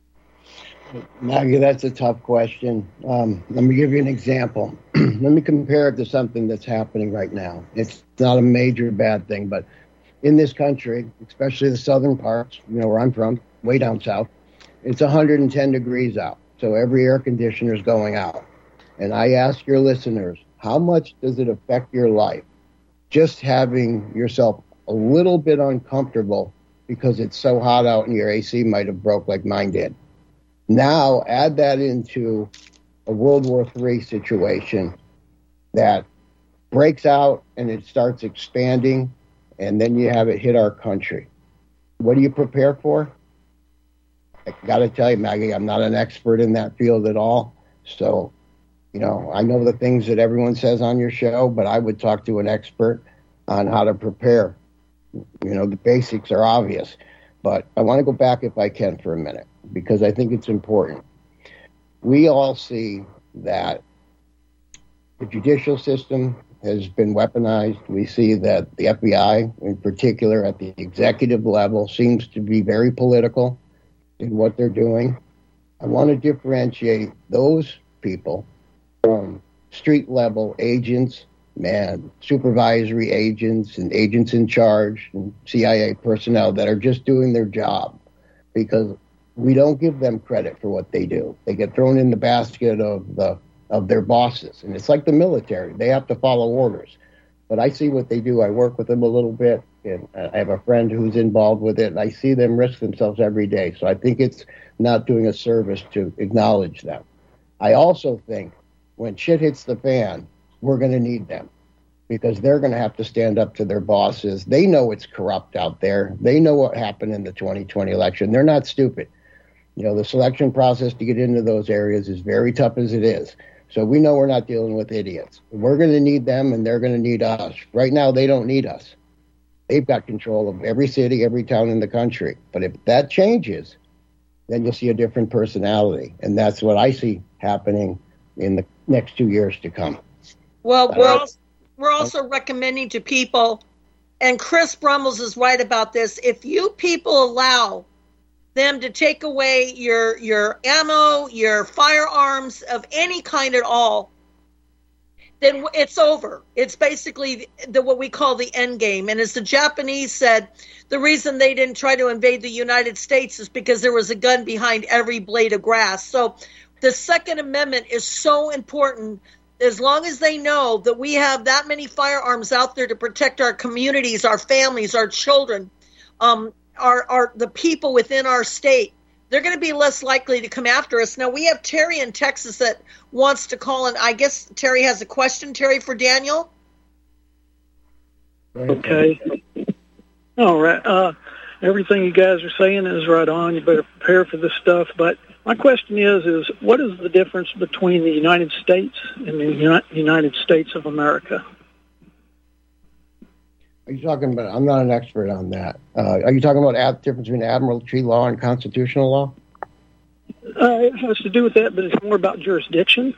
D: Maggie, that's a tough question. Let me give you an example. Let me compare it to something that's happening right now. It's not a major bad thing, but in this country, especially the southern parts, where I'm from, way down south, it's 110 degrees out. So every air conditioner is going out. And I ask your listeners, how much does it affect your life just having yourself a little bit uncomfortable because it's so hot out and your AC might have broke like mine did? Now add that into a World War III situation that breaks out and it starts expanding, and then you have it hit our country. What do you prepare for? I got to tell you, Maggie, I'm not an expert in that field at all. So, I know the things that everyone says on your show, but I would talk to an expert on how to prepare. The basics are obvious. But I want to go back, if I can, for a minute, because I think it's important. We all see that the judicial system has been weaponized. We see that the FBI, in particular at the executive level, seems to be very political in what they're doing. I want to differentiate those people from street-level agents, supervisory agents and agents in charge and CIA personnel that are just doing their job, because we don't give them credit for what they do. They get thrown in the basket of their bosses. And it's like the military. They have to follow orders. But I see what they do. I work with them a little bit, and I have a friend who's involved with it, and I see them risk themselves every day. So I think it's not doing a service to acknowledge them. I also think when shit hits the fan, we're going to need them, because they're going to have to stand up to their bosses. They know it's corrupt out there. They know what happened in the 2020 election. They're not stupid. The selection process to get into those areas is very tough as it is. So we know we're not dealing with idiots. We're going to need them, and they're going to need us. Right now, they don't need us. They've got control of every city, every town in the country. But if that changes, then you'll see a different personality. And that's what I see happening in the next 2 years to come.
C: Well, we're also recommending to people, and Chris Brummels is right about this, if you people allow them to take away your ammo, your firearms of any kind at all, then it's over. It's basically what we call the end game. And as the Japanese said, the reason they didn't try to invade the United States is because there was a gun behind every blade of grass. So the Second Amendment is so important. As long as they know that we have that many firearms out there to protect our communities, our families, our children, the people within our state, they're going to be less likely to come after us. Now, we have Terry in Texas that wants to call, and I guess Terry has a question. Terry, for Daniel?
J: Okay. All right. Everything you guys are saying is right on. You better prepare for this stuff. But my question is what is the difference between the United States and the United States of America?
D: Are you talking about, I'm not an expert on that. Are you talking about the difference between admiralty law and constitutional law?
J: It has to do with that, but it's more about jurisdiction.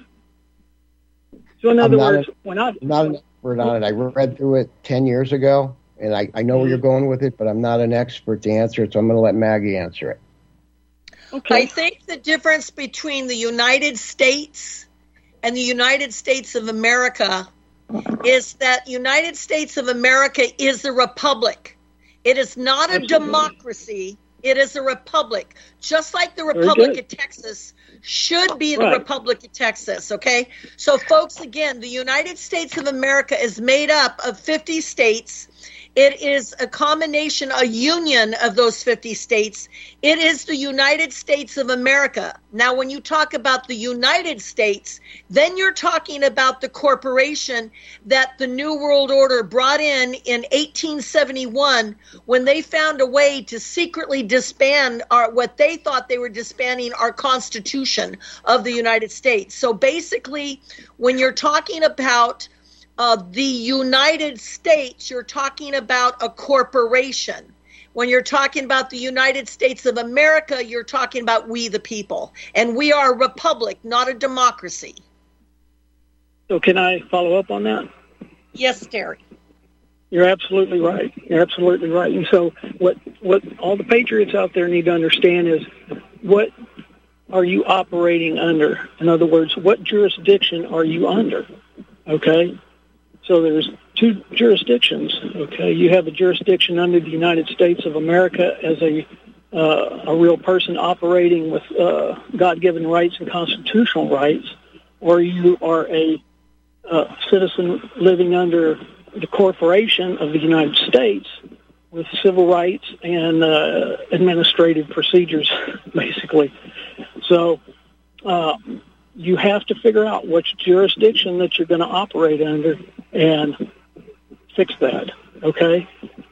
J: So in other words, I'm not an expert on it. I read through it 10 years ago, and I know where you're going with it, but I'm not an expert to answer it, so I'm going to let Maggie answer it.
C: Okay. I think the difference between the United States and the United States of America is that United States of America is a republic. It is not a democracy. It is a republic. Just like the Republic of Texas should be the Republic of Texas, okay? So, folks, again, the United States of America is made up of 50 states. It is a combination, a union of those 50 states. It is the United States of America. Now, when you talk about the United States, then you're talking about the corporation that the New World Order brought in 1871 when they found a way to secretly disband what they thought they were disbanding our Constitution of the United States. So basically, when you're talking about the United States, you're talking about a corporation. When you're talking about the United States of America, you're talking about we the people. And we are a republic, not a democracy.
J: So can I follow up on that?
C: Yes, Terry.
J: You're absolutely right. You're absolutely right. And so what all the patriots out there need to understand is, what are you operating under? In other words, what jurisdiction are you under? Okay? So there's two jurisdictions, okay? You have a jurisdiction under the United States of America as a real person operating with God-given rights and constitutional rights, or you are a citizen living under the corporation of the United States with civil rights and administrative procedures, basically. So you have to figure out which jurisdiction that you're going to operate under and fix that, okay?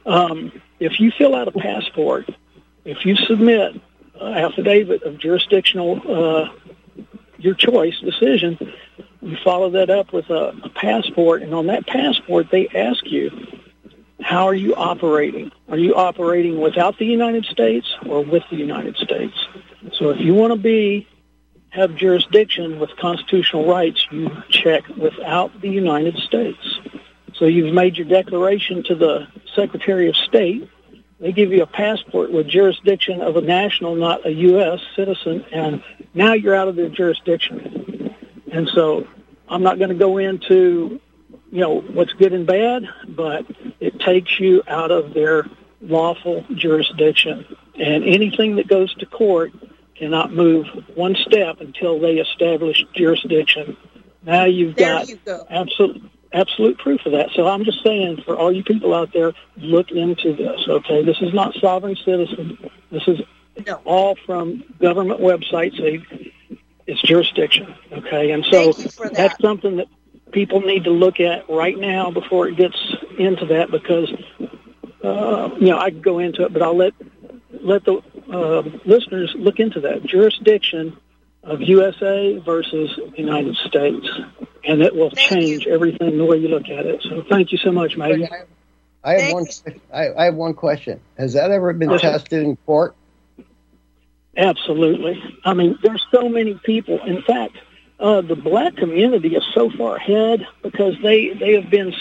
J: If you fill out a passport, if you submit an affidavit of jurisdictional, your choice decision, you follow that up with a passport, and on that passport they ask you, how are you operating? Are you operating without the United States or with the United States? So if you want to have jurisdiction with constitutional rights, you check without the United States. So you've made your declaration to the Secretary of State. They give you a passport with jurisdiction of a national, not a U.S. citizen, and now you're out of their jurisdiction. And so I'm not going to go into, what's good and bad, but it takes you out of their lawful jurisdiction. And anything that goes to court cannot move one step until they establish jurisdiction. Now you've got absolute proof of that. So I'm just saying, for all you people out there, look into this, okay? This is not sovereign citizen. This is all from government websites. It's jurisdiction, okay? And so that's something that people need to look at right now before it gets into that, because, I can go into it, but I'll let the listeners look into that. Jurisdiction of USA versus United States. And it will change everything the way you look at it. So thank you so much, Maggie.
D: I have one question. Has that ever been tested in court?
J: Absolutely. I mean, there's so many people. In fact, the black community is so far ahead because they have been,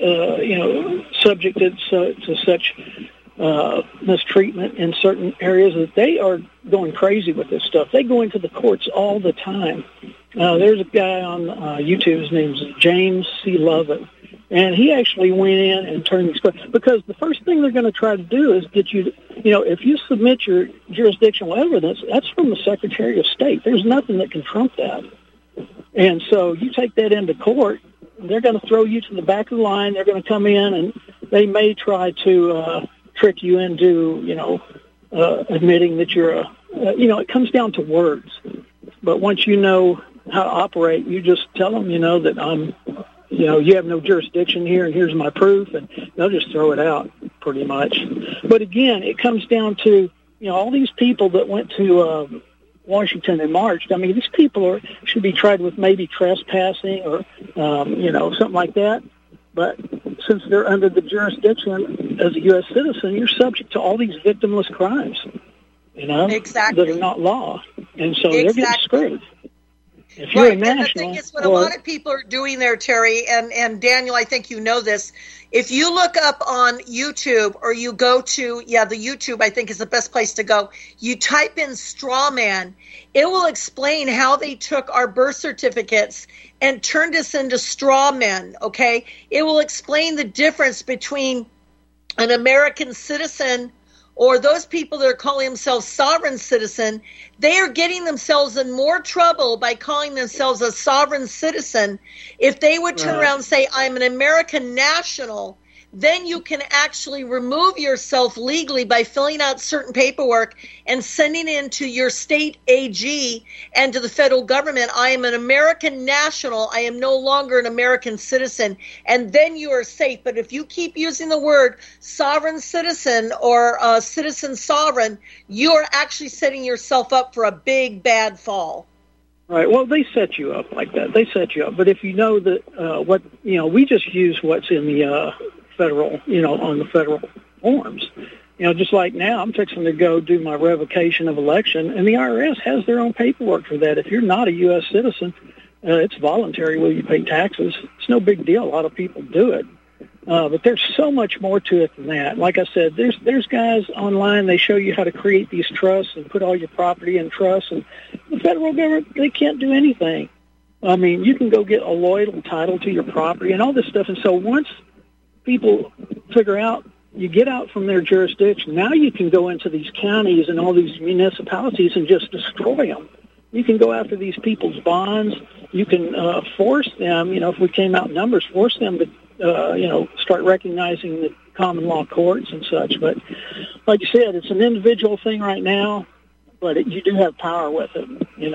J: subjected to such mistreatment in certain areas that they are going crazy with this stuff. They go into the courts all the time. There's a guy on YouTube, his name's James C. Lovett, and he actually went in and turned these courts, because the first thing they're going to try to do is get you to, if you submit your jurisdictional evidence, that's from the Secretary of State. There's nothing that can trump that. And so you take that into court, they're going to throw you to the back of the line. They're going to come in, and they may try to trick you into, admitting that you're it comes down to words. But once you know how to operate, you just tell them, that you have no jurisdiction here, and here's my proof, and they'll just throw it out pretty much. But again, it comes down to, all these people that went to Washington and marched. I mean, these people should be tried with maybe trespassing or, something like that. But since they're under the jurisdiction as a U.S. citizen, you're subject to all these victimless crimes, that are not law. And so they're getting screwed. If you're a national,
C: and the thing is, what a lot of people are doing there, Terry, and Daniel, I think you know this. If you look up on YouTube, or you go to, the YouTube, I think is the best place to go. You type in straw man, it will explain how they took our birth certificates and turned us into straw men, okay? It will explain the difference between an American citizen or those people that are calling themselves sovereign citizen. They are getting themselves in more trouble by calling themselves a sovereign citizen. If they would turn around and say, I'm an American national, then you can actually remove yourself legally by filling out certain paperwork and sending it into your state AG and to the federal government. I am an American national. I am no longer an American citizen. And then you are safe. But if you keep using the word sovereign citizen or citizen sovereign, you are actually setting yourself up for a big, bad fall.
J: Right. Well, they set you up like that. They set you up. But if you know that we just use what's in the federal, on the federal forms. Just like now, I'm fixing to go do my revocation of election, and the IRS has their own paperwork for that. If you're not a U.S. citizen, it's voluntary. Will you pay taxes? It's no big deal. A lot of people do it. But there's so much more to it than that. Like I said, there's guys online, they show you how to create these trusts and put all your property in trusts, and the federal government, they can't do anything. I mean, you can go get a loyal title to your property and all this stuff. And so once people figure out, you get out from their jurisdiction, now you can go into these counties and all these municipalities and just destroy them. You can go after these people's bonds. You can force them, if we came out in numbers, force them to, start recognizing the common law courts and such. But like you said, it's an individual thing right now, but you do have power with it.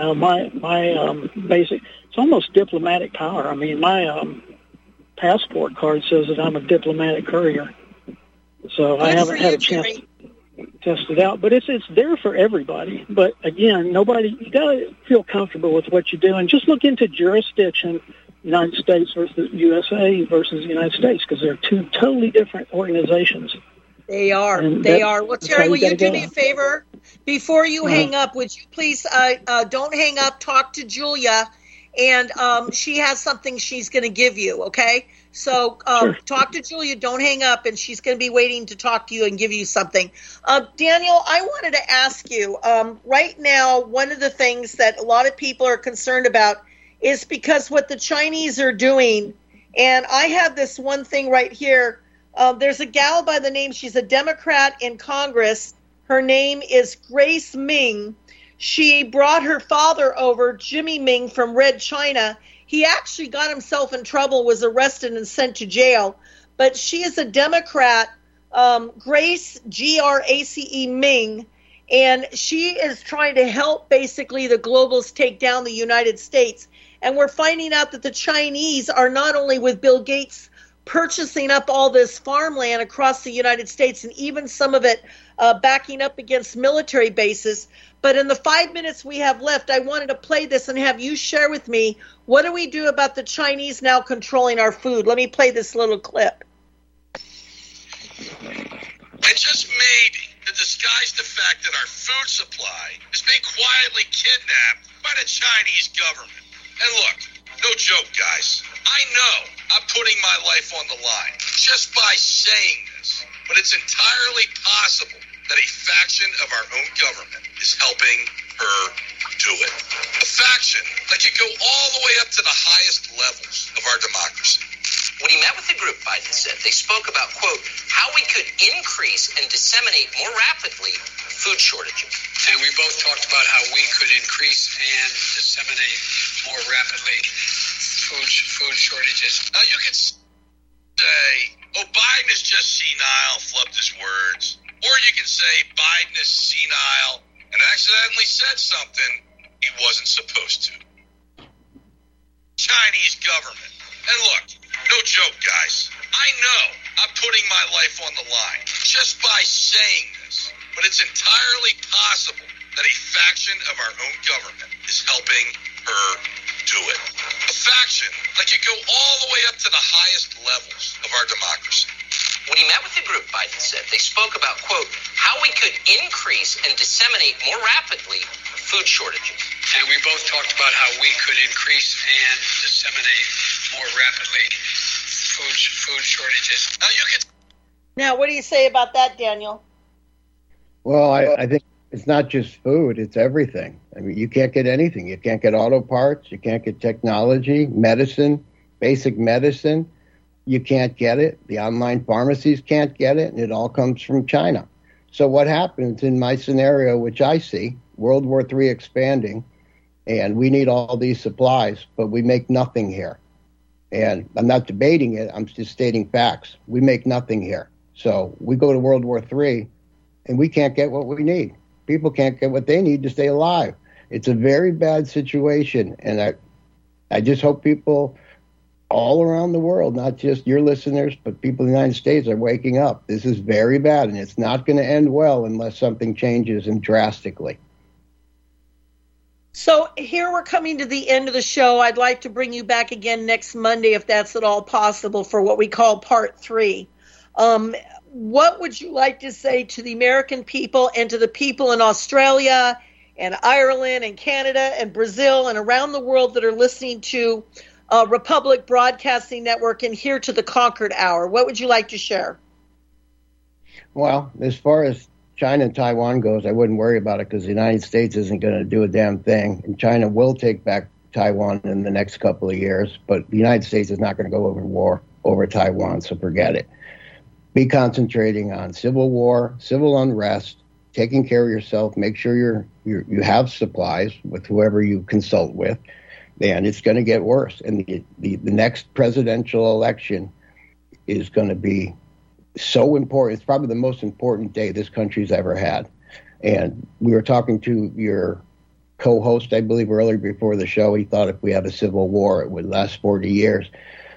J: My basic, it's almost diplomatic power. I mean, my passport card says that I'm a diplomatic courier. So I haven't had a chance to test it out, but it's there for everybody. But again, you got to feel comfortable with what you do, and just look into jurisdiction United States versus USA versus the United States, because they're two totally different organizations.
C: They are.
J: And
C: They
J: that-
C: are. Well,
J: that's
C: Terry,
J: how
C: will you
J: gotta
C: do
J: go.
C: me a favor? Before you
J: Uh-huh.
C: hang up, would you please don't hang up, talk to Julia, and she has something she's going to give you, okay? So
J: Sure.
C: talk to Julia, don't hang up, and she's going to be waiting to talk to you and give you something. Daniel, I wanted to ask you, right now, one of the things that a lot of people are concerned about is because what the Chinese are doing, and I have this one thing right here. There's a gal by the name, she's a Democrat in Congress. Her name is Grace Ming. She brought her father over, Jimmy Ming from Red China. He actually got himself in trouble, was arrested and sent to jail. But she is a Democrat, Grace, Grace Ming, and she is trying to help basically the globals take down the United States. And we're finding out that the Chinese are not only with Bill Gates purchasing up all this farmland across the United States, and even some of it backing up against military bases. But in the 5 minutes we have left, I wanted to play this and have you share with me, what do we do about the Chinese now controlling our food? Let me play this little clip.
A: And just maybe to disguise the fact that our food supply is being quietly kidnapped by the Chinese government. And look, no joke, guys. I know I'm putting my life on the line just by saying this, but it's entirely possible that a faction of our own government is helping her do it. A faction that can go all the way up to the highest levels of our democracy.
K: When he met with the group, Biden said, they spoke about, quote, how we could increase and disseminate more rapidly food shortages.
A: And we both talked about how we could increase and disseminate more rapidly food shortages. Now you could say, oh, Biden is just senile, flubbed his words. Or you can say Biden is senile and accidentally said something he wasn't supposed to. Chinese government. And look, no joke, guys. I know I'm putting my life on the line just by saying this, but it's entirely possible that a faction of our own government is helping her do it. A faction that can go all the way up to the highest levels of our democracy.
K: When he met with the group, Biden said, they spoke about, quote, how we could increase and disseminate more rapidly food shortages.
A: And we both talked about how we could increase and disseminate more rapidly food shortages. Now you can.
C: Now, what do you say about that, Daniel?
D: Well, I think it's not just food, it's everything. I mean, you can't get anything. You can't get auto parts, you can't get technology, medicine, basic medicine. You can't get it. The online pharmacies can't get it, and it all comes from China. So what happens in my scenario, which I see, World War III expanding, and we need all these supplies, but we make nothing here. And I'm not debating it. I'm just stating facts. We make nothing here. So we go to World War III, and we can't get what we need. People can't get what they need to stay alive. It's a very bad situation, and I just hope people all around the world, not just your listeners, but people in the United States are waking up. This is very bad, and it's not going to end well unless something changes and drastically.
C: So here we're coming to the end of the show. I'd like to bring you back again next Monday, if that's at all possible, for what we call part 3. What would you like to say to the American people and to the people in Australia and Ireland and Canada and Brazil and around the world that are listening to Republic Broadcasting Network and here to the Concord Hour? What would you like to share?
D: Well, as far as China and Taiwan goes, I wouldn't worry about it because the United States isn't going to do a damn thing. And China will take back Taiwan in the next couple of years, but the United States is not going to go over war over Taiwan, so forget it. Be concentrating on civil war, civil unrest, taking care of yourself, make sure you have supplies with whoever you consult with, and it's going to get worse. And the next presidential election is going to be so important. It's probably the most important day this country's ever had. And we were talking to your co-host, I believe, earlier before the show. He thought if we have a civil war, it would last 40 years.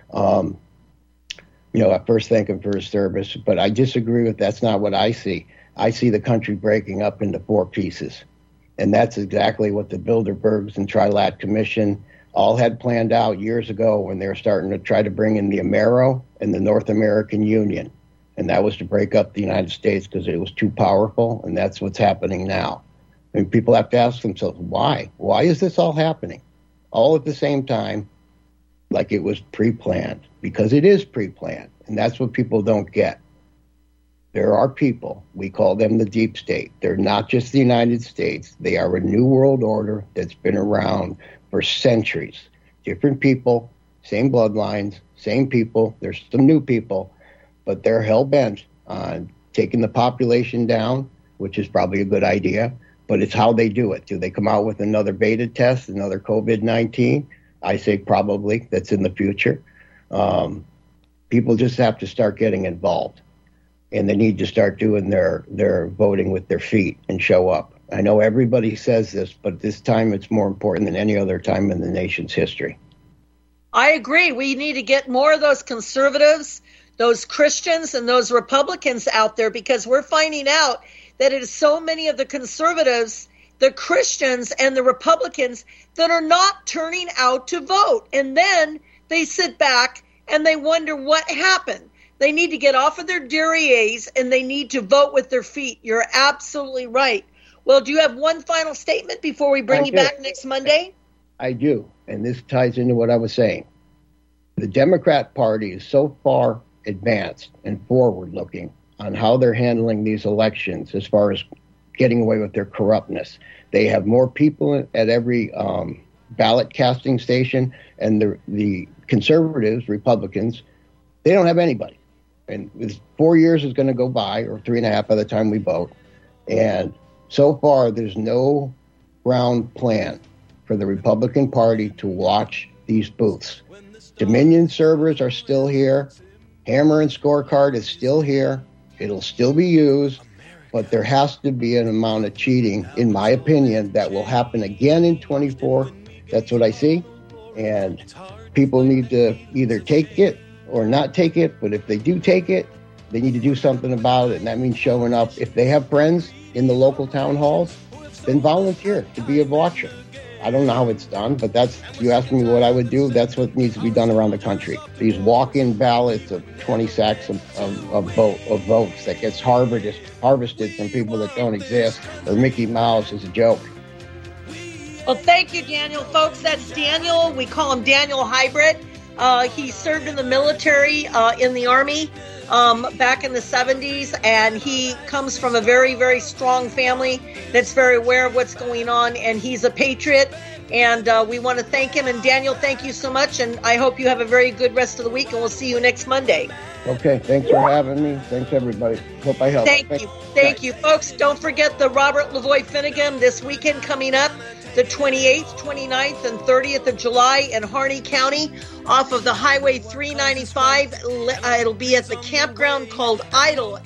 D: I first thank him for his service, but I disagree with that's not what I see. I see the country breaking up into 4 pieces. And that's exactly what the Bilderbergs and Trilateral Commission all had planned out years ago when they were starting to try to bring in the Amero and the North American Union. And that was to break up the United States because it was too powerful, and that's what's happening now. And people have to ask themselves, why? Why is this all happening? All at the same time, like it was pre-planned, because it is pre-planned, and that's what people don't get. There are people, we call them the deep state. They're not just the United States. They are a new world order that's been around for centuries. Different people, same bloodlines, same people. There's some new people, but they're hell-bent on taking the population down, which is probably a good idea, but it's how they do it. Do they come out with another beta test, another COVID-19? I say probably. That's in the future. People just have to start getting involved, and they need to start doing their voting with their feet and show up. I know everybody says this, but this time it's more important than any other time in the nation's history.
C: I agree. We need to get more of those conservatives, those Christians, and those Republicans out there, because we're finding out that it is so many of the conservatives, the Christians, and the Republicans that are not turning out to vote. And then they sit back and they wonder what happened. They need to get off of their derrieres and they need to vote with their feet. You're absolutely right. Well, do you have one final statement before we bring you back next Monday?
D: I do, and this ties into what I was saying. The Democrat Party is so far advanced and forward-looking on how they're handling these elections as far as getting away with their corruptness. They have more people at every ballot casting station, and the conservatives, Republicans, they don't have anybody. And 4 years is going to go by, or 3.5 by the time we vote. And so far, there's no ground plan for the Republican Party to watch these booths. Dominion servers are still here. Hammer and Scorecard is still here. It'll still be used, but there has to be an amount of cheating, in my opinion, that will happen again in 24. That's what I see. And people need to either take it or not take it. But if they do take it, they need to do something about it. And that means showing up. If they have friends in the local town halls, then volunteer to be a watcher. I don't know how it's done, but you asked me what I would do, that's what needs to be done around the country. These walk-in ballots of 20 sacks of votes that gets harvested from people that don't exist, or Mickey Mouse is a joke.
C: Well, thank you, Daniel. Folks, that's Daniel. We call him Daniel Hybrid. He served in the military, in the Army, back in the 70s, and he comes from a very, very strong family that's very aware of what's going on, and he's a patriot, and we want to thank him. And Daniel, thank you so much, and I hope you have a very good rest of the week, and we'll see you next Monday.
D: Okay, thanks for having me. Thanks, everybody. Hope I helped.
C: Thank you. Folks, don't forget the Robert Lavoie Finnegan this weekend coming up, the 28th, 29th, and 30th of July in Harney County off of the Highway 395. It'll be at the campground called IDLE.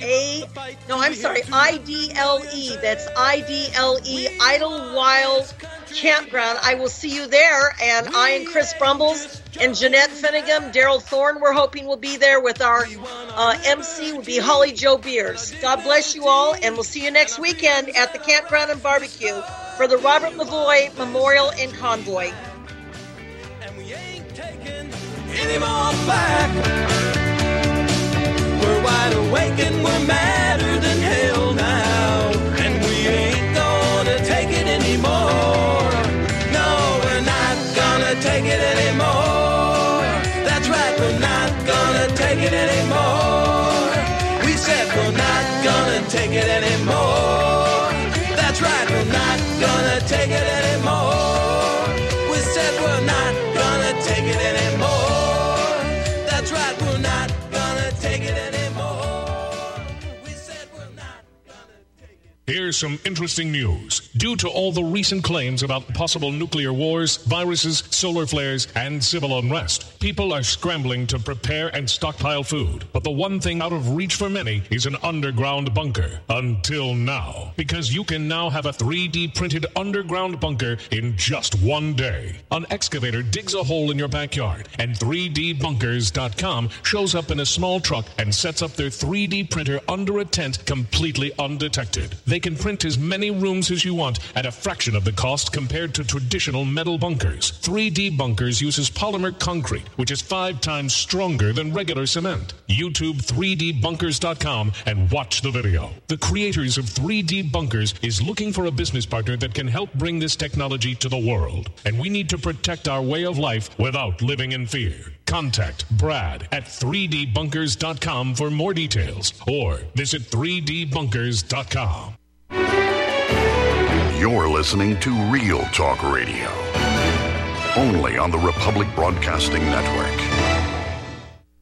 C: That's IDLE, Idlewild Campground. I will see you there, and I and Chris Brumbles and Jeanette Finnegan, Daryl Thorne, we're hoping will be there with our MC, will be Holly Joe Beers. God bless you all, and we'll see you next weekend at the Campground and Barbecue for the Robert Lavoie Memorial and Convoy.
B: And we ain't taking any more back. We're wide awake and we're madder than hell now. And we ain't gonna take it anymore. No, we're not gonna take it anymore. That's right, we're not gonna take it anymore. We said we're not gonna take it anymore. That's right, we're not gonna take it anymore. We said we're not gonna take it anymore. That's right, we're not gonna take it anymore. We said we're not gonna take it.
L: Here's some interesting news. Due to all the recent claims about possible nuclear wars, viruses, solar flares, and civil unrest, people are scrambling to prepare and stockpile food. But the one thing out of reach for many is an underground bunker. Until now. Because you can now have a 3D printed underground bunker in just one day. An excavator digs a hole in your backyard, and 3dbunkers.com shows up in a small truck and sets up their 3D printer under a tent completely undetected. They can print as many rooms as you want at a fraction of the cost compared to traditional metal bunkers. 3D Bunkers uses polymer concrete, which is 5 times stronger than regular cement. YouTube 3dbunkers.com and watch the video. The creators of 3D Bunkers is looking for a business partner that can help bring this technology to the world. And we need to protect our way of life without living in fear. Contact Brad at 3dbunkers.com for more details or visit 3dbunkers.com.
F: You're listening to Real Talk Radio, only on the Republic Broadcasting Network.